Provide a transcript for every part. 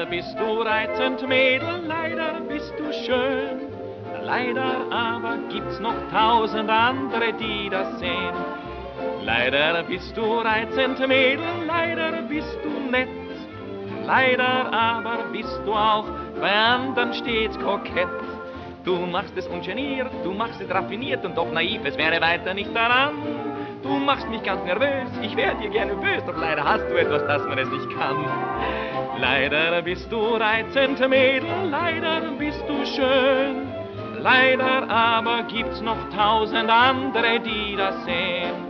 Leider bist du reizend, Mädel, leider bist du schön. Leider aber gibt's noch 1000 andere, die das sehen. Leider bist du reizend, Mädel, leider bist du nett. Leider aber bist du auch bei anderen stets kokett. Du machst es ungeniert, du machst es raffiniert und doch naiv, es wäre weiter nicht daran. Du machst mich ganz nervös, ich wär dir gerne bös, doch leider hast du etwas, das man es nicht kann. Leider bist du reizend, Mädel, leider bist du schön. Leider aber gibt's noch 1000 andere, die das sehen.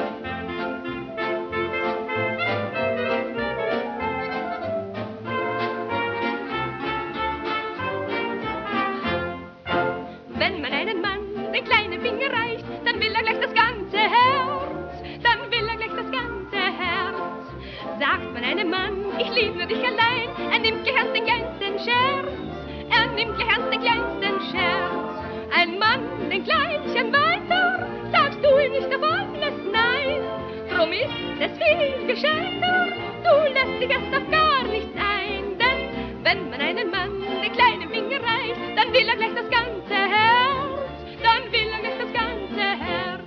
Wenn man einen Mann den kleinen Finger reicht, dann will er gleich das ganze Herz, dann will er gleich das ganze Herz. Sagt man einem Mann, ich lieb nur dich allein, er nimmt gleich an den kleinsten Scherz, er nimmt gleich an den kleinsten Scherz. Ein Mann, den gleichen weiter, sagst du ihm nicht auf alles nein, drum ist es viel gescheiter, du lässt dich erst auf gar nichts ein, denn wenn man einen Mann den kleinen Finger reicht, dann will er gleich das ganze Herz, dann will er gleich das ganze Herz.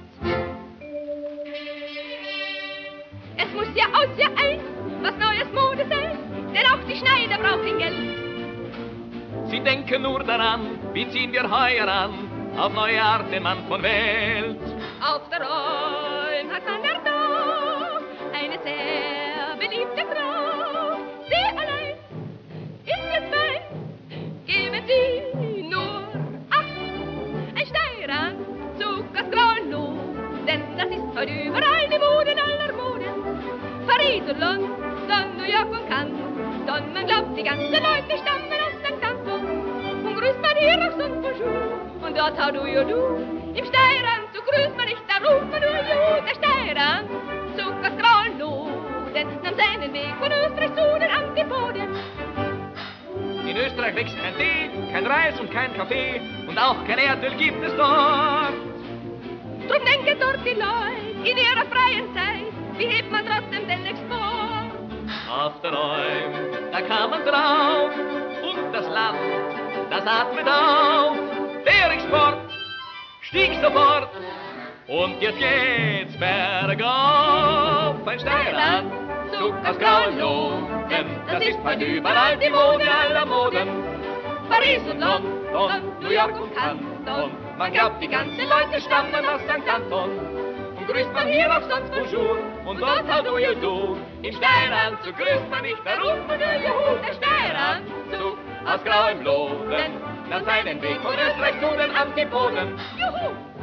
Es muss ja aus, ja ein, was neues Mode sein, denn auch die Schneider brauchen Geld. Sie denken nur daran, wie ziehen wir heuer an, auf neue Art den Mann von Welt. Auf der Räum hat man ja da eine sehr beliebte Frau. Sie allein ist jetzt fein, geben Sie nur acht. Ein Steiranzug aus grauem Lohn, denn das ist heute überall die Mode aller Moden. Paris und London, New York und Canton, man glaubt, die ganzen Leute stammen aus St. Anton. Und grüßt man hier auf sonst Bonjour, und dort how do you do. Im Steiranzug grüßt man nicht, da ruft man nur you. Der Steiranzug aus grauem Loden nahm seinen Weg von Österreich zu den Antipoden. In Österreich wächst kein Tee, kein Reis und kein Kaffee und auch kein Erdöl gibt es dort. Drum denken dort die Leute in ihrer freien Zeit, wie hebt man trotzdem den Export? Auf der Räum, da kam man drauf und das Land, das atmet auf. Der Export stieg sofort und jetzt geht's bergauf. Ein Steiranzug aus grauem Loden, das ist heute überall die Mode aller Moden. Paris und London, New York und Canton, man glaubt, die ganzen Leute stammen aus St. Anton. Und grüßt man hier auf sonst Bonjour und dort how do you do. Im Steiranzug grüßt man nicht, da ruft man nur Juhu. Der Steiranzug aus grauem Loden nahm seinen Weg von Österreich zu den Antipoden. Juhu!